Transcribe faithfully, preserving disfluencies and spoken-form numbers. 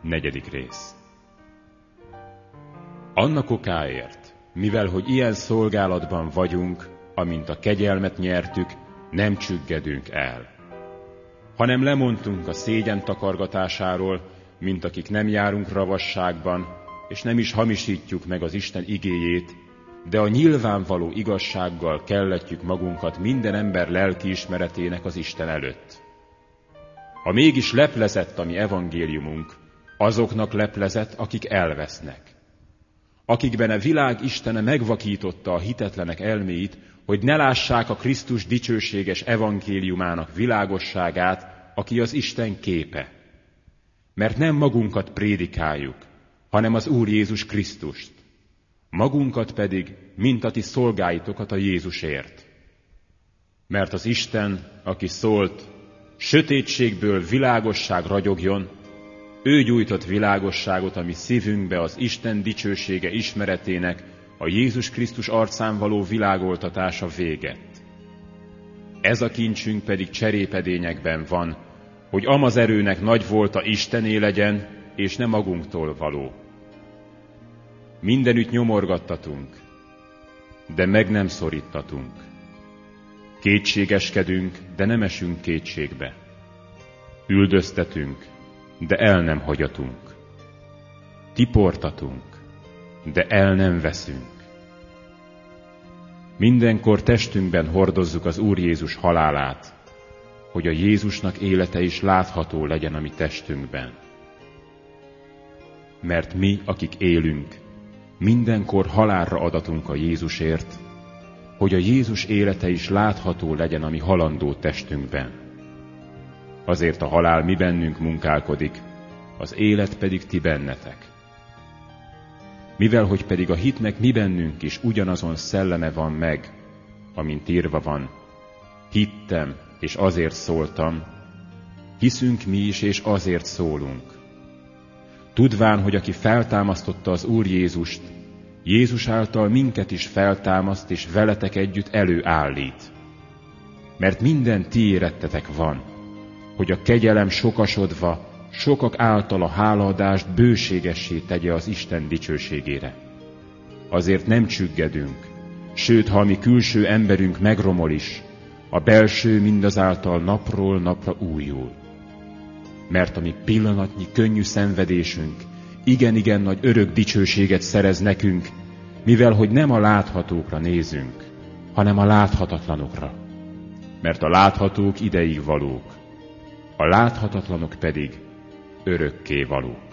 Negyedik rész. Annak okáért, mivel hogy ilyen szolgálatban vagyunk, amint a kegyelmet nyertük, nem csüggedünk el, hanem lemondtunk a szégyen takargatásáról, mint akik nem járunk ravasságban, és nem is hamisítjuk meg az Isten igéjét, de a nyilvánvaló igazsággal kelletjük magunkat minden ember lelkiismeretének az Isten előtt. Ha mégis leplezett a mi evangéliumunk, azoknak leplezett, akik elvesznek, akikben a világ Istene megvakította a hitetlenek elméit, hogy ne lássák a Krisztus dicsőséges evangéliumának világosságát, aki az Isten képe. Mert nem magunkat prédikáljuk, hanem az Úr Jézus Krisztust, magunkat pedig, mint a ti szolgáitokat a Jézusért. Mert az Isten, aki szólt, sötétségből világosság ragyogjon, ő gyújtott világosságot a mi szívünkbe az Isten dicsősége ismeretének, a Jézus Krisztus arcán való világoltatása véget. Ez a kincsünk pedig cserépedényekben van, hogy amaz erőnek nagy volta Istené legyen, és ne magunktól való. Mindenütt nyomorgattatunk, de meg nem szorítatunk. Kétségeskedünk, de nem esünk kétségbe. Üldöztetünk, de el nem hagyatunk. Tiportatunk, de el nem veszünk. Mindenkor testünkben hordozzuk az Úr Jézus halálát, hogy a Jézusnak élete is látható legyen a mi testünkben. Mert mi, akik élünk, mindenkor halálra adatunk a Jézusért, hogy a Jézus élete is látható legyen a mi halandó testünkben. Azért a halál mi bennünk munkálkodik, az élet pedig ti bennetek. Mivel hogy pedig a hitnek mi bennünk is ugyanazon szelleme van meg, amint írva van, hittem, és azért szóltam, hiszünk mi is, és azért szólunk. Tudván, hogy aki feltámasztotta az Úr Jézust, Jézus által minket is feltámaszt, és veletek együtt előállít. Mert minden ti érettetek van, hogy a kegyelem sokasodva, sokak által a hálaadást bőségessé tegye az Isten dicsőségére. Azért nem csüggedünk, sőt, ha a mi külső emberünk megromol is, a belső mindazáltal napról napra újul. Mert a mi pillanatnyi könnyű szenvedésünk igen-igen nagy örök dicsőséget szerez nekünk, mivel hogy nem a láthatókra nézünk, hanem a láthatatlanokra. Mert a láthatók ideig valók, a láthatatlanok pedig örökké valók.